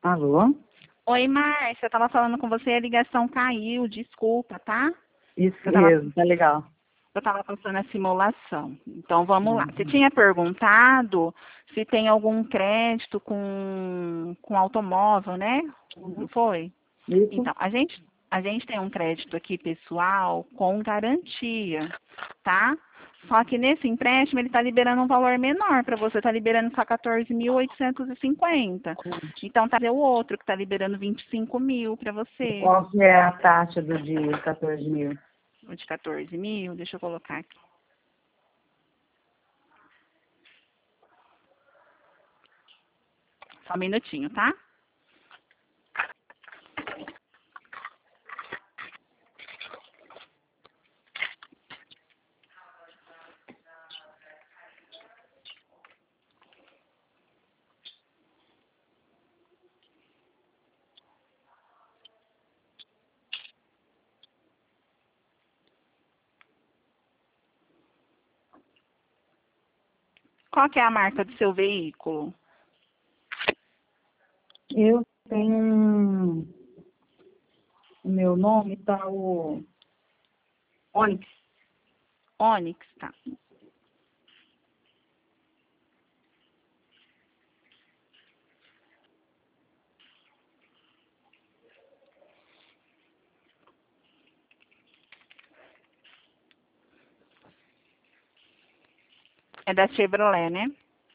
Alô? Oi, Márcia, eu tava falando com você, a ligação caiu, desculpa, tá? Isso Eu tava, mesmo, tá legal. eu tava passando a simulação. Então, vamos lá. Você Uhum. tinha perguntado se tem algum crédito com automóvel, né? Não foi? Isso? Então, a gente tem um crédito aqui pessoal com garantia, tá? Só que nesse empréstimo ele está liberando um valor menor para você, está liberando só 14.850. Então tá o outro que está liberando 25 mil para você. Qual que é a taxa do de 14 mil? O de 14 mil, deixa eu colocar aqui. Só um minutinho, tá? Qual que é a marca do seu veículo? Eu tenho o meu nome, tá o Onix. Onix, tá? É da Chevrolet, né?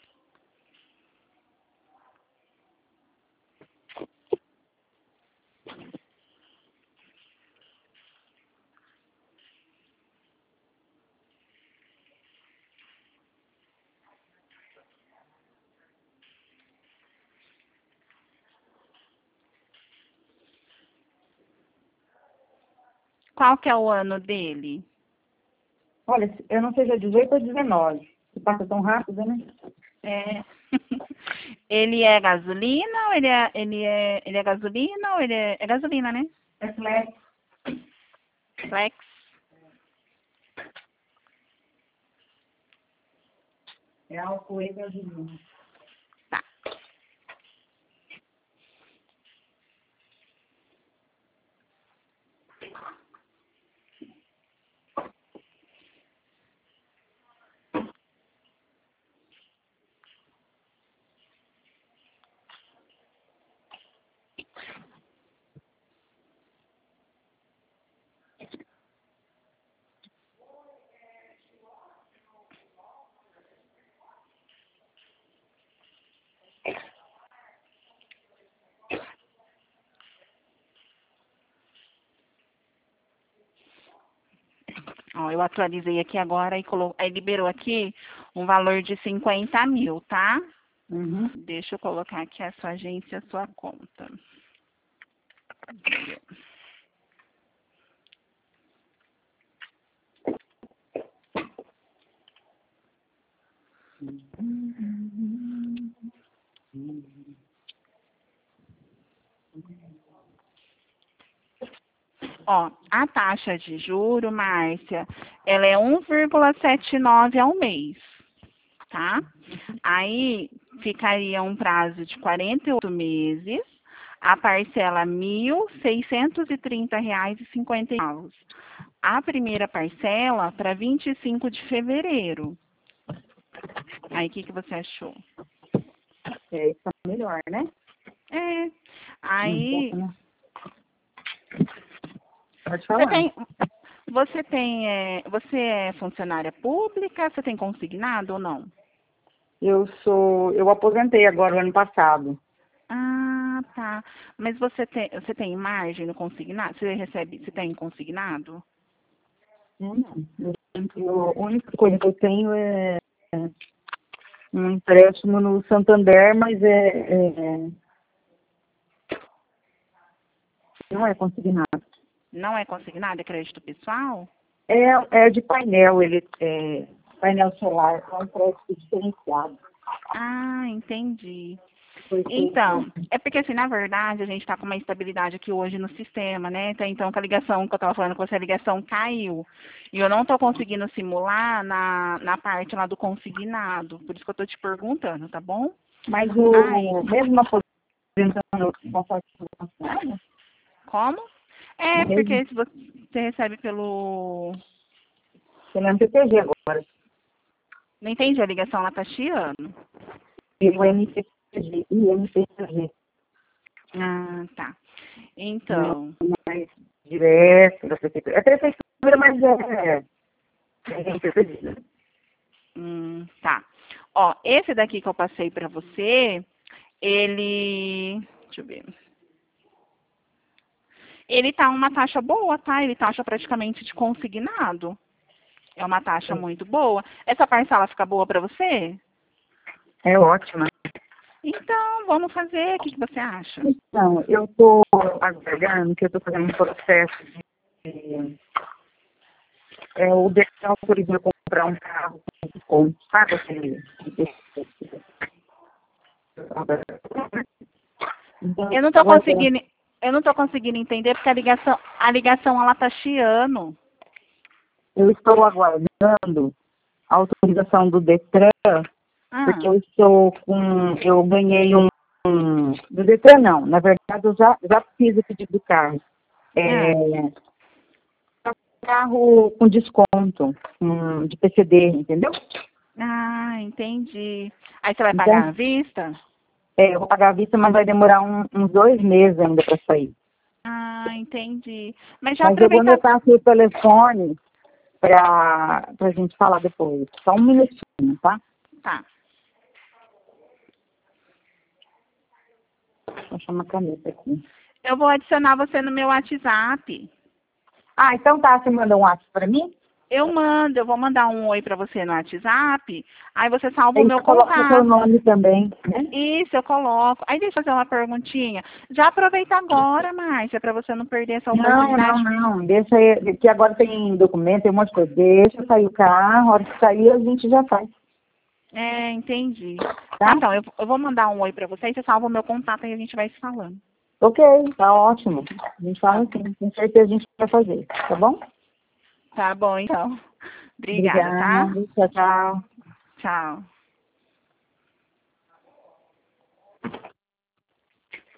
Qual que é o ano dele? Olha, eu não sei se é 18 ou 19. Se passa tão rápido, né? É. Ele é gasolina ou ele é gasolina ou é gasolina, né? É flex. Flex. É álcool e gasolina. Tá. Ó, eu atualizei aqui agora e aí liberou aqui um valor de 50 mil, tá? Uhum. Deixa eu colocar aqui a sua agência, a sua conta. Ó, a taxa de juro, Márcia, ela é 1,79 ao mês, tá? Aí ficaria um prazo de 48 meses, a parcela R$ 1.630,50. A primeira parcela para 25 de fevereiro. Aí, o que você achou? É, isso tá melhor, né? É. Então, Aí, né? Pode você falar. tem, você é funcionária pública? Você tem consignado ou não? Eu aposentei agora, o ano passado. Ah, tá. Mas você tem margem no consignado? Você tem consignado? A única coisa que eu tenho é um empréstimo no Santander, mas não é consignado. Não é consignado, é crédito pessoal? É de painel, ele é painel solar, é um crédito diferenciado. Ah, entendi. Foi feito. Então, é porque assim, na verdade, a gente está com uma instabilidade aqui hoje no sistema, né? Então, com a ligação que eu estava falando com você, a ligação caiu. E eu não estou conseguindo simular na parte lá do consignado. Por isso que eu estou te perguntando, tá bom? Mas Ai, mesmo apresentando conforme funcionário? Como? É, Mesmo? porque se você recebe pelo... Você não é MPPG agora. Não entendi, a ligação lá tá chiando. E o MPPG, IMPPG. Ah, tá. Não Então, é mais direto da prefeitura. É prefeitura, mas é MPPG. tá. Ó, esse daqui que eu passei pra você, ele... Deixa eu ver. Ele tá uma taxa boa, tá? Ele taxa praticamente de consignado. É uma taxa muito boa. Essa parcela fica boa pra você? É ótima. Então, vamos fazer. O que você acha? Então, eu estou aguardando que eu estou fazendo um processo de... o DECA autorizou eu comprar um carro com desconto, sabe? Aquele... Então, Eu não tô conseguindo, entender porque a ligação ela tá chiando. eu estou aguardando a autorização do DETRAN, porque Ah, eu ganhei do DETRAN não, na verdade eu já fiz o pedido do carro. ah, Carro com desconto, de PCD, entendeu? entendi. Aí você vai pagar Então, à vista? eu vou pagar a vista, mas vai demorar uns 2 meses ainda para sair. Ah, entendi. Mas já Mas eu vou aproveita. anotar aqui o telefone para a gente falar depois. Só um minutinho, tá? Tá. Deixa eu chamar uma caneta aqui. Eu vou adicionar você no meu WhatsApp. Ah, então tá, você manda um WhatsApp para mim? Eu vou mandar um oi pra você no WhatsApp. Aí você salva o Aí meu você coloca o seu contato. nome também, né? Isso, eu coloco. Aí deixa eu fazer uma perguntinha. Já aproveita agora, Márcia, para você não perder essa oportunidade. Não. Deixa aí, que agora tem documento, tem um monte de coisa. Deixa sair o carro, a hora que sair a gente já faz, É, entendi. Tá, tá? então, eu vou mandar um oi para você e você salva o meu contato e a gente vai se falando. Ok, tá ótimo. A gente fala assim, com certeza a gente vai fazer, tá bom? Tá bom, então. Obrigada, tá? Obrigada, tchau, tchau. Tchau.